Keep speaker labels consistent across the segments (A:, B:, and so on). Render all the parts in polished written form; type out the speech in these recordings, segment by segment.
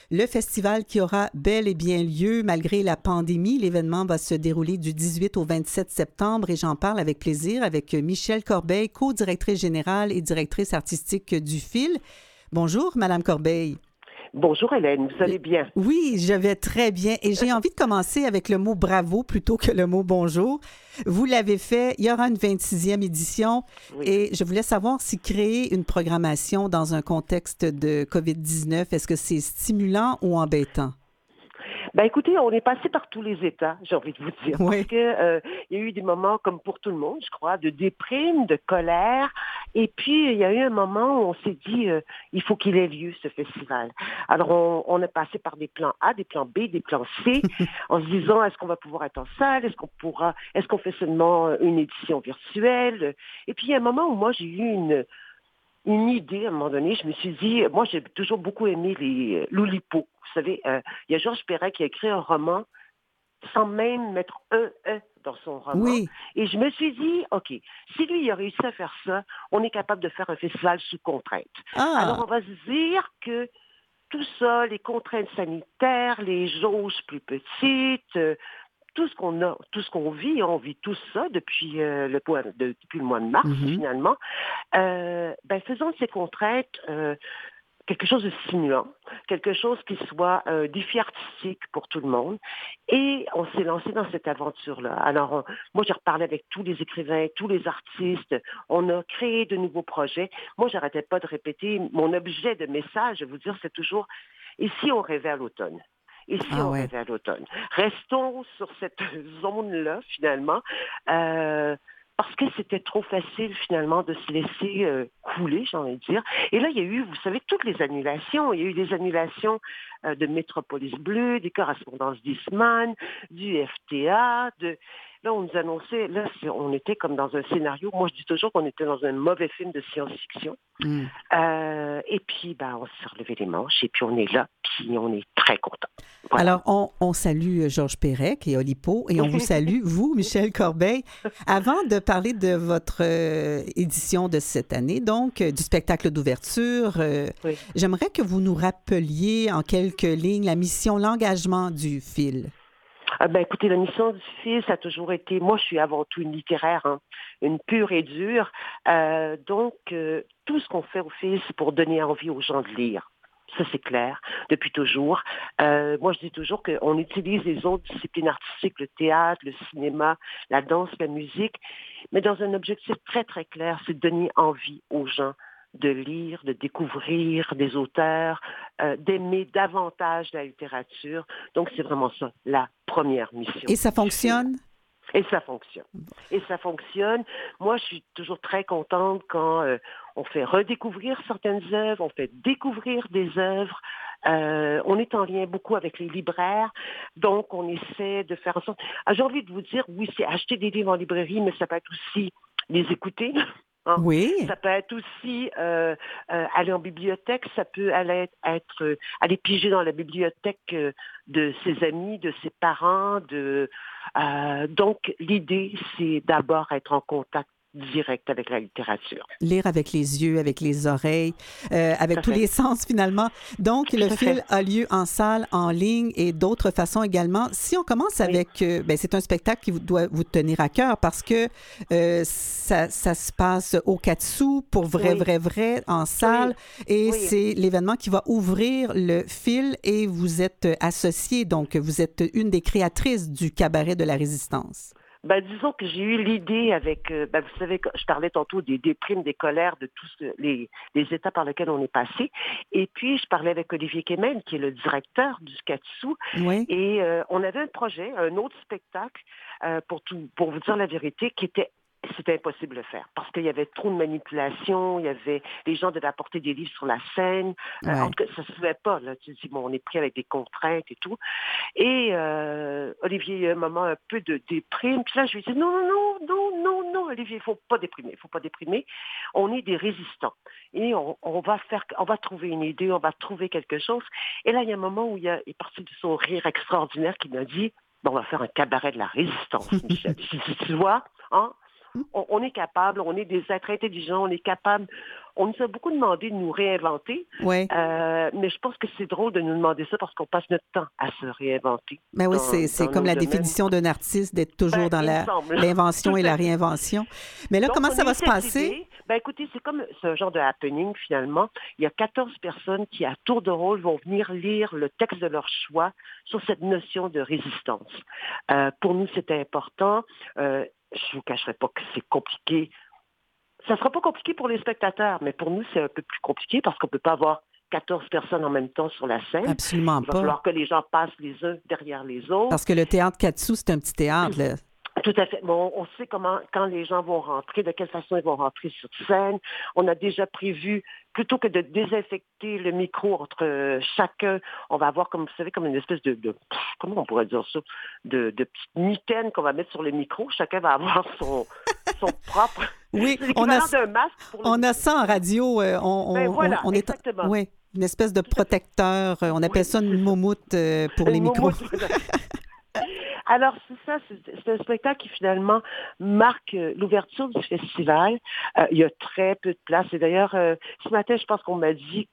A: Le festival qui aura bel et bien lieu malgré la pandémie. L'événement va se dérouler du 18 au 27 septembre et j'en parle avec plaisir avec Michèle Corbeil, co-directrice générale et directrice artistique du FIL. Bonjour, Madame Corbeil.
B: Bonjour Hélène, vous allez bien?
A: Oui, je vais très bien et j'ai envie de commencer avec le mot bravo plutôt que le mot bonjour. Vous l'avez fait, il y aura une 26e édition et je voulais savoir si créer une programmation dans un contexte de COVID-19, est-ce que c'est stimulant ou embêtant?
B: Ben écoutez, on est passé par tous les états, j'ai envie de vous dire,
A: Oui.
B: parce que il y a eu des moments, comme pour tout le monde, je crois, de déprime, de colère, et puis il y a eu un moment où on s'est dit, il faut qu'il ait lieu, ce festival. Alors on est passé par des plans A, des plans B, des plans C, en se disant, est-ce qu'on va pouvoir être en salle, est-ce qu'on fait seulement une édition virtuelle? Et puis il y a un moment où moi j'ai eu une idée à un moment donné. Je me suis dit, moi j'ai toujours beaucoup aimé les l'Oulipo. Vous savez, il y a Georges Perec qui a écrit un roman sans même mettre un E dans son roman.
A: Oui.
B: Et je me suis dit, OK, si lui il a réussi à faire ça, on est capable de faire un festival sous contrainte. Alors
A: Ah,
B: on va se dire que tout ça, les contraintes sanitaires, les jauges plus petites, tout ce qu'on a, tout ce qu'on vit, on vit tout ça depuis depuis le mois de mars finalement. Faisons de ces contraintes quelque chose de stimulant, quelque chose qui soit défi artistique pour tout le monde. Et on s'est lancé dans cette aventure-là. Alors, moi, j'ai reparlé avec tous les écrivains, tous les artistes. On a créé de nouveaux projets. Moi, j'arrêtais pas de répéter mon objet de message, je vais vous dire, c'est toujours « Et si on rêvait à l'automne ?» Et si
A: ah
B: on
A: ouais.
B: rêvait à l'automne? Restons sur cette zone-là, finalement, parce que c'était trop facile, finalement, de se laisser couler, j'ai envie de dire. Et là, il y a eu, vous savez, toutes les annulations. Il y a eu des annulations de Métropolis Bleu, des correspondances d'Eastman, du FTA, Là, on nous annonçait, on était comme dans un scénario. Moi, je dis toujours qu'on était dans un mauvais film de science-fiction.
A: Mm.
B: Et puis, on s'est relevé les manches et puis on est là, puis on est très content. Voilà.
A: Alors, on salue Georges Perec et Oulipo et on vous salue, vous, Michèle Corbeil. Avant de parler de votre édition de cette année, donc, du spectacle d'ouverture,
B: Oui.
A: j'aimerais que vous nous rappeliez en quelques lignes la mission, l'engagement du FIL.
B: Écoutez, la mission du FIL, ça a toujours été, moi je suis avant tout une littéraire, hein, une pure et dure. Donc, tout ce qu'on fait au FIL, c'est pour donner envie aux gens de lire. Ça, c'est clair, depuis toujours. Moi, je dis toujours qu'on utilise les autres disciplines artistiques, le théâtre, le cinéma, la danse, la musique, mais dans un objectif très, très clair, c'est de donner envie aux gens de lire, de découvrir des auteurs, d'aimer davantage la littérature. Donc, c'est vraiment ça, la première mission
A: Et ça
B: du film.
A: fonctionne?
B: Et ça fonctionne. Et ça fonctionne. Moi, je suis toujours très contente quand on fait redécouvrir certaines œuvres, on fait découvrir des œuvres. On est en lien beaucoup avec les libraires, donc on essaie de faire en sorte... J'ai envie de vous dire, oui, c'est acheter des livres en librairie, mais ça peut être aussi les écouter. Hein.
A: Oui.
B: Ça peut être aussi aller en bibliothèque, ça peut être aller piger dans la bibliothèque de ses amis, de ses parents. Donc, l'idée, c'est d'abord être en contact direct avec la littérature.
A: Lire avec les yeux, avec les oreilles, avec tous les sens finalement. Donc, le FIL a lieu en salle, en ligne et d'autres façons également. Si on commence avec, c'est un spectacle qui doit vous tenir à cœur parce que ça se passe au Katsu pour vrai, en salle. Et c'est l'événement qui va ouvrir le FIL et vous êtes associée, donc vous êtes une des créatrices du Cabaret de la Résistance.
B: Disons que j'ai eu l'idée avec, vous savez, je parlais tantôt des déprimes, des colères, de tous les états par lesquels on est passé. Et puis, je parlais avec Olivier Kemen, qui est le directeur du Katsu.
A: Oui.
B: Et on avait un projet, un autre spectacle, pour vous dire la vérité, c'était impossible de le faire parce qu'il y avait trop de manipulation, les gens devaient apporter des livres sur la scène. En tout cas, ça se faisait pas. Là. Tu dis, on est pris avec des contraintes et tout. Et Olivier, il y a un moment un peu de déprime. Puis là, je lui ai dit, non, Olivier, il faut pas déprimer. On est des résistants. Et on va trouver une idée, on va trouver quelque chose. Et là, il y a un moment où il est parti de son rire extraordinaire qui m'a dit, on va faire un cabaret de la résistance, Michel. Tu vois, hein? on est capable, on est des êtres intelligents, on est capable. On nous a beaucoup demandé de nous réinventer,
A: Oui.
B: mais je pense que c'est drôle de nous demander ça parce qu'on passe notre temps à se réinventer.
A: Ben oui, c'est
B: Dans
A: comme
B: nos
A: la
B: domaines.
A: définition d'un artiste, d'être toujours dans
B: Il me semble.
A: l'invention
B: Tout
A: et
B: à
A: la
B: fait.
A: réinvention. Mais là,
B: Donc,
A: comment
B: on
A: ça
B: a
A: va
B: eu
A: se
B: cette
A: passer?
B: idée. Écoutez, c'est un genre de happening, finalement. Il y a 14 personnes qui, à tour de rôle, vont venir lire le texte de leur choix sur cette notion de résistance. Pour nous, c'était important. Je ne vous cacherai pas que c'est compliqué. Ça ne sera pas compliqué pour les spectateurs, mais pour nous, c'est un peu plus compliqué parce qu'on ne peut pas avoir 14 personnes en même temps sur la scène.
A: Absolument
B: Il va
A: pas.
B: falloir que les gens passent les uns derrière les autres.
A: Parce que le théâtre Katsu, c'est un petit théâtre, là.
B: Tout à fait. Bon, on sait comment, quand les gens vont rentrer, de quelle façon ils vont rentrer sur scène. On a déjà prévu, plutôt que de désinfecter le micro entre chacun, on va avoir, comme vous savez, comme une espèce comment on pourrait dire ça, de petite mitaine qu'on va mettre sur le micro. Chacun va avoir son propre.
A: Oui,
B: C'est l'équivalent d'un masque pour le
A: on a
B: micro.
A: ça en radio.
B: Voilà,
A: On est,
B: exactement.
A: oui, une espèce de
B: Tout à fait.
A: protecteur. On appelle
B: Oui,
A: ça une
B: c'est ça.
A: moumoute pour les
B: Une
A: micros.
B: moumoute, voilà. Alors, c'est ça, c'est un spectacle qui finalement marque l'ouverture du festival. Il y a très peu de place. Et d'ailleurs, ce matin, je pense qu'on m'a dit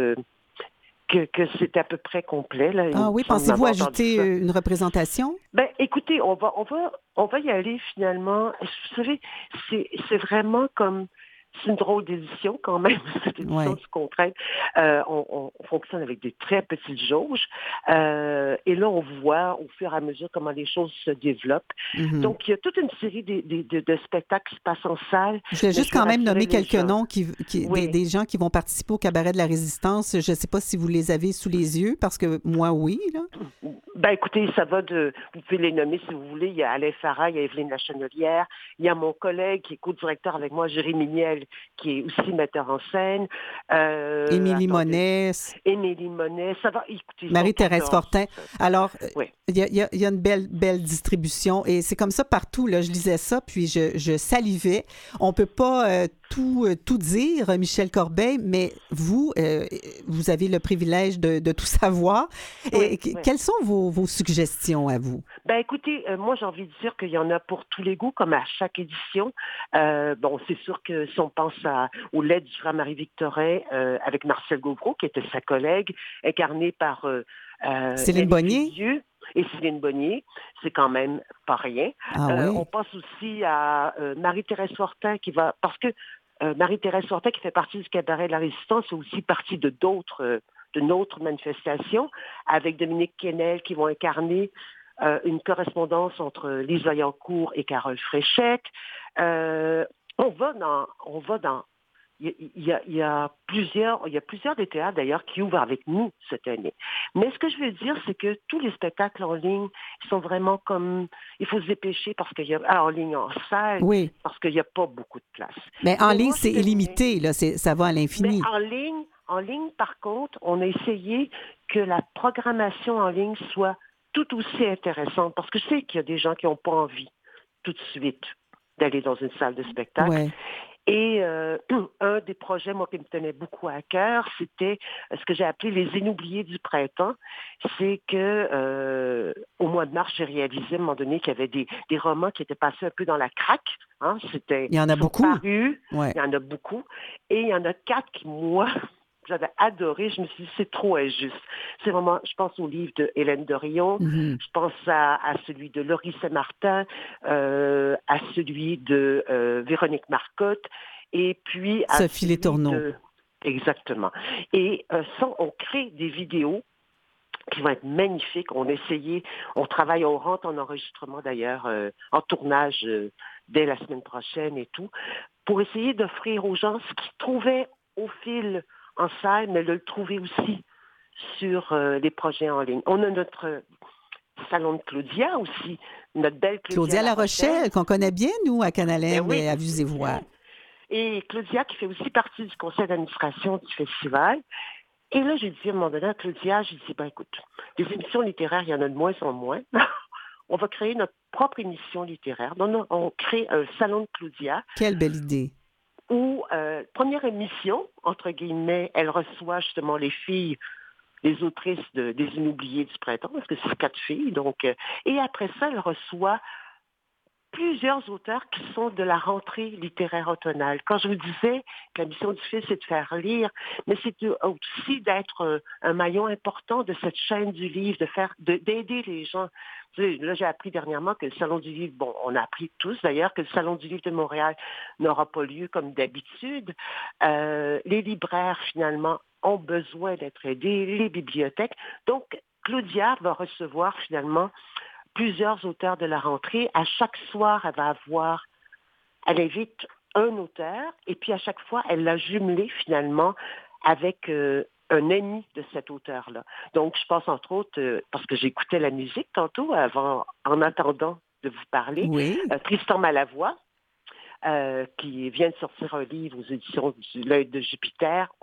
B: que c'était à peu près complet. Là. Il
A: Ah
B: me
A: oui,
B: semble
A: pensez-vous
B: m'avoir entendu
A: ajouter
B: ça.
A: une représentation?
B: Écoutez, on va y aller finalement. Vous savez, c'est vraiment comme. C'est une drôle d'édition quand même, cette édition
A: Oui.
B: du Contrainte. On fonctionne avec des très petites jauges. Et là, on voit au fur et à mesure comment les choses se développent.
A: Mhm.
B: Donc, il y a toute une série de spectacles qui se passent en salle.
A: Je voulais
B: Mais
A: juste
B: je veux
A: quand même
B: rassurer
A: nommer
B: les
A: quelques
B: gens.
A: noms
B: Oui.
A: des gens qui vont participer au Cabaret de la Résistance. Je ne sais pas si vous les avez sous les yeux, parce que moi, oui. Là.
B: Écoutez, ça va vous pouvez les nommer si vous voulez. Il y a Alain Farah, il y a Evelyne Lachenelière, il y a mon collègue qui est co-directeur avec moi, Jérémy Niel, qui est aussi metteur en scène.
A: Émilie
B: Attendez,
A: Monet,
B: Émilie Monet, ça va, écoutez, ils sont
A: Marie-Thérèse
B: 14.
A: Fortin. Alors,
B: Oui.
A: il y a une belle distribution et c'est comme ça partout. Là, je lisais ça, puis je salivais. On ne peut pas tout dire, Michel Corbeil, mais vous avez le privilège de tout savoir. Et
B: Oui.
A: quelles sont vos suggestions à vous?
B: Écoutez, moi j'ai envie de dire qu'il y en a pour tous les goûts, comme à chaque édition. C'est sûr que si on pense au lait du frère Marie-Victorin avec Marcel Gauvreau, qui était sa collègue, incarné par
A: Céline
B: Nelly
A: Bonnier?
B: Clédieu et Céline Bonnier, c'est quand même pas rien.
A: Ah
B: On
A: oui.
B: pense aussi à Marie-Thérèse Fortin parce que Marie-Thérèse Fortin, qui fait partie du Cabaret de la Résistance, fait aussi partie de d'autres manifestations, avec Dominique Quesnel qui vont incarner une correspondance entre Lise Vaillancourt et Carole Fréchette. On va dans. Il y a plusieurs des théâtres d'ailleurs qui ouvrent avec nous cette année. Mais ce que je veux dire, c'est que tous les spectacles en ligne sont vraiment comme. Il faut se dépêcher parce qu'il y a en ligne, en salle,
A: Oui.
B: parce qu'il n'y a pas beaucoup de place.
A: Mais en ligne,
B: moi,
A: c'est
B: cette année,
A: illimité. Là, ça va à
B: mais
A: l'infini.
B: en ligne, par contre, on a essayé que la programmation en ligne soit tout aussi intéressante parce que je sais qu'il y a des gens qui n'ont pas envie tout de suite d'aller dans une salle de spectacle.
A: Ouais.
B: Et un des projets, moi, qui me tenait beaucoup à cœur, c'était ce que j'ai appelé les inoubliés du printemps. C'est que au mois de mars, j'ai réalisé à un moment donné qu'il y avait des romans qui étaient passés un peu dans la craque. Hein.
A: Il y en a
B: Ils sont
A: beaucoup.
B: parus,
A: Ouais.
B: il y en a beaucoup. Et il y en a 4 qui, moi, j'avais adoré. Je me suis dit, c'est trop injuste. C'est vraiment, je pense au livre de Hélène Dorion,
A: Mhm.
B: je pense à celui de Laurie Saint-Martin, à celui de Véronique Marcotte, et puis à
A: Sophie
B: celui
A: Letourneau.
B: de... Exactement. Et ça, on crée des vidéos qui vont être magnifiques. On travaille, on rentre en enregistrement d'ailleurs, en tournage dès la semaine prochaine et tout, pour essayer d'offrir aux gens ce qu'ils trouvaient au fil en salle, mais de le trouver aussi sur les projets en ligne. On a notre salon de Claudia aussi, notre belle Claudia
A: Claudia La Rochelle, qu'on connaît bien, nous, à Canalem
B: oui,
A: et à Vues et
B: c'est
A: Voix.
B: ça. Et Claudia qui fait aussi partie du conseil d'administration du festival. Et là, j'ai dit à un moment donné à Claudia, j'ai dit, écoute, les émissions littéraires, il y en a de moins en moins. On va créer notre propre émission littéraire. Donc, on crée un salon de Claudia.
A: Quelle belle idée.
B: Où, première émission, entre guillemets, elle reçoit justement les filles, les autrices des Inoubliés du printemps, parce que c'est 4 filles. Donc, et après ça, elle reçoit plusieurs auteurs qui sont de la rentrée littéraire automnale. Quand je vous disais que la mission du Fil, c'est de faire lire, mais c'est aussi d'être un maillon important de cette chaîne du livre, d'aider les gens. Là, j'ai appris dernièrement que le Salon du Livre, bon, on a appris tous d'ailleurs que le Salon du Livre de Montréal n'aura pas lieu comme d'habitude. Les libraires, finalement, ont besoin d'être aidés, les bibliothèques. Donc, Claudia va recevoir finalement plusieurs auteurs de la rentrée. À chaque soir, elle invite un auteur et puis à chaque fois, elle l'a jumelé finalement avec un ami de cet auteur-là. Donc, je pense entre autres, parce que j'écoutais la musique tantôt, en attendant de vous parler,
A: Oui.
B: Tristan Malavoie, qui vient de sortir un livre aux éditions de l'Œil de Jupiter,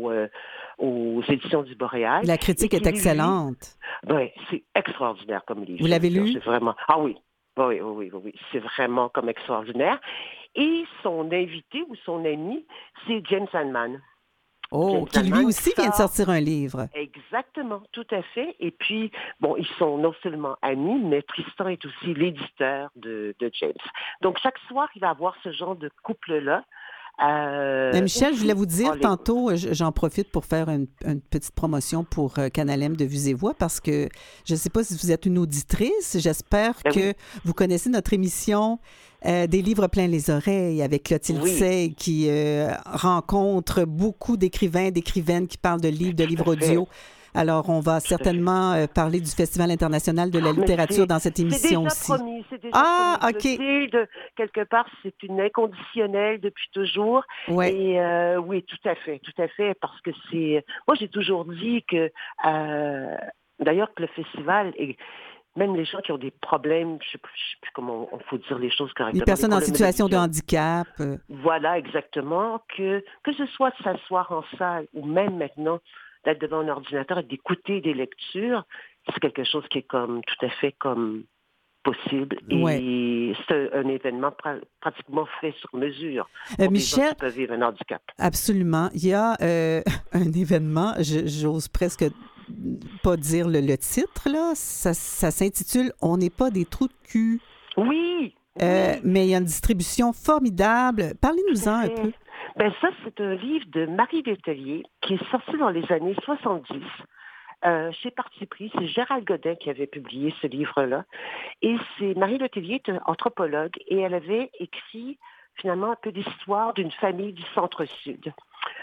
B: aux éditions du Boréal.
A: La critique est excellente.
B: Oui, c'est extraordinaire comme livre.
A: Vous l'avez lu?
B: C'est vraiment... Ah oui. Oui. C'est vraiment comme extraordinaire. Et son invité ou son ami, c'est James Hahnemann.
A: Oh, qui lui aussi vient de sortir un livre.
B: Exactement, tout à fait. Et puis, bon, ils sont non seulement amis, mais Tristan est aussi l'éditeur de James. Donc, chaque soir, il va avoir ce genre de couple-là.
A: Michel, je voulais vous dire tantôt, j'en profite pour faire une petite promotion pour Canal M de Vues et Voix parce que je ne sais pas si vous êtes une auditrice. J'espère que vous connaissez notre émission Des livres plein les oreilles avec Clotilde Sey qui rencontre beaucoup d'écrivaines qui parlent de livres audio. Alors, on va certainement parler du Festival international de la littérature dans cette émission aussi.
B: C'est déjà promis.
A: OK.
B: Quelque part, c'est une inconditionnelle depuis toujours.
A: Ouais.
B: Et oui, tout à fait, parce que c'est... Moi, j'ai toujours dit que, d'ailleurs, que le festival... Même les gens qui ont des problèmes, je ne sais plus comment il faut dire les choses correctement.
A: Les personnes en situation de handicap.
B: Voilà, exactement. Que ce soit de s'asseoir en salle ou même maintenant d'être devant un ordinateur et d'écouter des lectures, c'est quelque chose qui est tout à fait possible. Et c'est un événement pratiquement fait sur mesure pour
A: Michel,
B: des gens qui peuvent vivre un handicap.
A: Absolument. Il y a un événement, j'ose presque pas dire le titre, là. Ça s'intitule « On n'est pas des trous de cul ».
B: Oui!
A: Mais il y a une distribution formidable. Parlez-nous-en un peu.
B: Ben ça, c'est un livre de Marie Letellier qui est sorti dans les années 70 chez Parti pris. C'est Gérald Godin qui avait publié ce livre-là. Et Marie Letellier est anthropologue et elle avait écrit finalement un peu l'histoire d'une famille du centre-sud.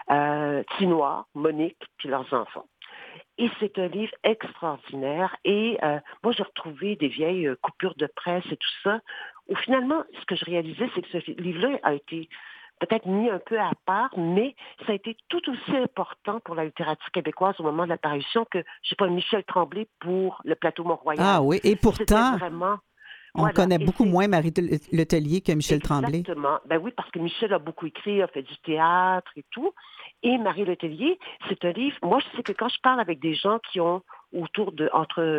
B: Tinoir, Monique, puis leurs enfants. Et c'est un livre extraordinaire. Et moi, j'ai retrouvé des vieilles coupures de presse et tout ça, où finalement, ce que je réalisais, c'est que ce livre-là a été peut-être mis un peu à part, mais ça a été tout aussi important pour la littérature québécoise au moment de l'apparition que, je sais pas, Michel Tremblay pour Le Plateau Mont-Royal.
A: Ah oui, et pourtant... On
B: Voilà.
A: connaît beaucoup moins Marie Letellier que Michel Tremblay.
B: Exactement. Ben oui, parce que Michel a beaucoup écrit, a fait du théâtre et tout. Et Marie Letellier, c'est un livre... Moi, je sais que quand je parle avec des gens qui ont autour de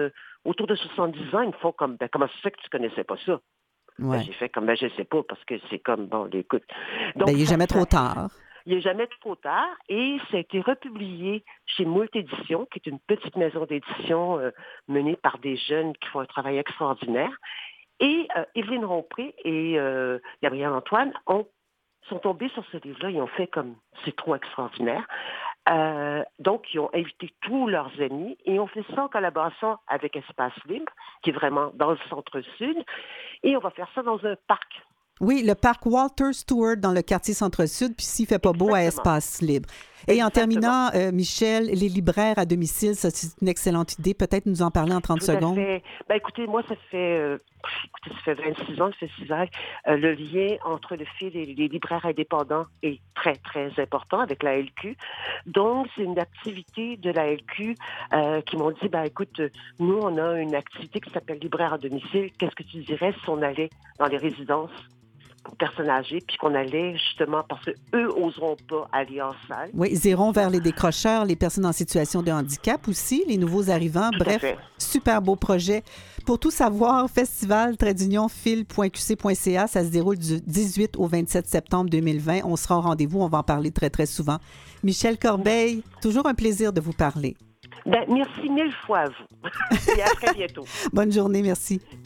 B: 70 ans, ils me font comme, comment ça fait que tu connaissais pas ça?
A: Ouais.
B: J'ai fait comme, je sais pas, parce que c'est comme, bon, écoute.
A: Donc, il n'est jamais trop tard.
B: Il n'est jamais trop tard et ça a été republié chez Moult Éditions, qui est une petite maison d'édition menée par des jeunes qui font un travail extraordinaire. Et Évelyne Rompré et Gabriel Antoine sont tombés sur ce livre-là. Ils ont fait comme, c'est trop extraordinaire. Donc, ils ont invité tous leurs amis et ont fait ça en collaboration avec Espace Libre, qui est vraiment dans le centre-sud. Et on va faire ça dans un parc.
A: Oui, le parc Walter Stewart dans le quartier Centre-Sud, puis s'il ne fait pas beau, à Espace Libre. Et en terminant, Michel, les libraires à domicile, ça c'est une excellente idée. Peut-être nous en parler en 30 secondes.
B: Ben, écoutez, moi, ça fait 26 ans, le festival. Le lien entre le Fil et les libraires indépendants est très, très important avec la LQ. Donc, c'est une activité de la LQ qui m'ont dit, écoute, nous, on a une activité qui s'appelle Libraire à domicile. Qu'est-ce que tu dirais si on allait dans les résidences pour personnes âgées, puis qu'on allait justement, parce qu'eux n'oseront pas aller en salle.
A: Oui, ils iront vers les décrocheurs, les personnes en situation de handicap aussi, les nouveaux arrivants. Bref, super beau projet. Pour tout savoir, festival-fil.qc.ca, ça se déroule du 18 au 27 septembre 2020. On sera au rendez-vous, on va en parler très, très souvent. Michel Corbeil, toujours un plaisir de vous parler.
B: Merci 1000 fois à vous. Et à très bientôt.
A: Bonne journée, merci.